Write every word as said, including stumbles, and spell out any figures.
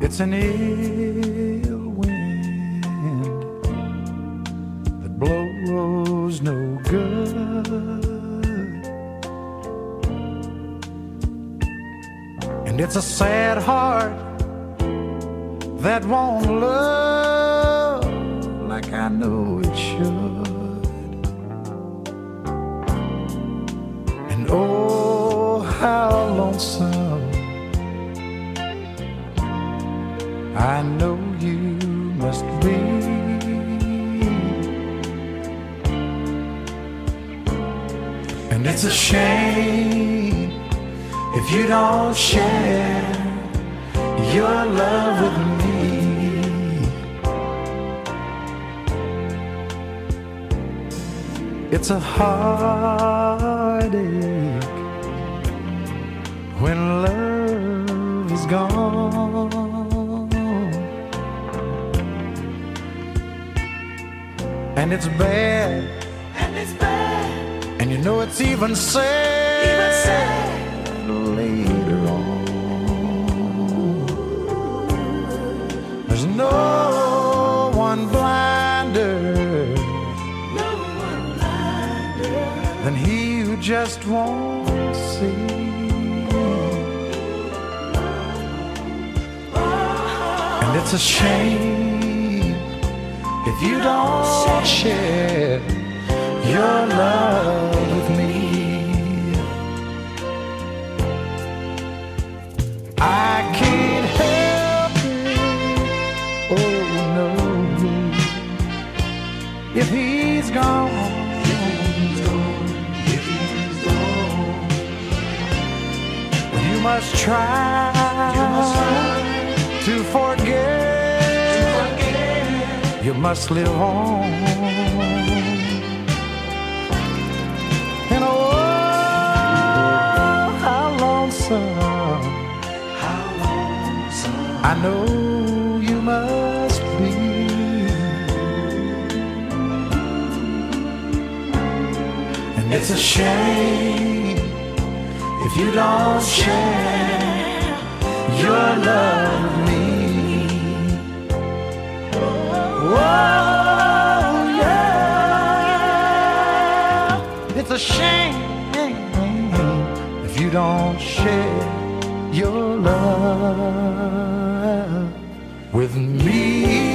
It's an ill wind that blows no good, and it's a sad heart that won't love like I know it should. And oh, how lonesome I know you must be. And it's a shame if you don't share your love with me. It's a heartache when love is gone. And it's bad, and it's bad, and you know it's even sad, even sad later on. There's no one blinder, no one blinder than he who just won't see. And it's a shame if you don't share your love with me. I can't help it, oh no, if he's gone, if he's gone, if he's gone. You must try, you must try to forget, to forget. You must live on. And oh, how lonesome, how lonesome I know you must be. And it's a shame if you don't share your love with me. Oh, yeah. It's a shame if you don't share your love with me.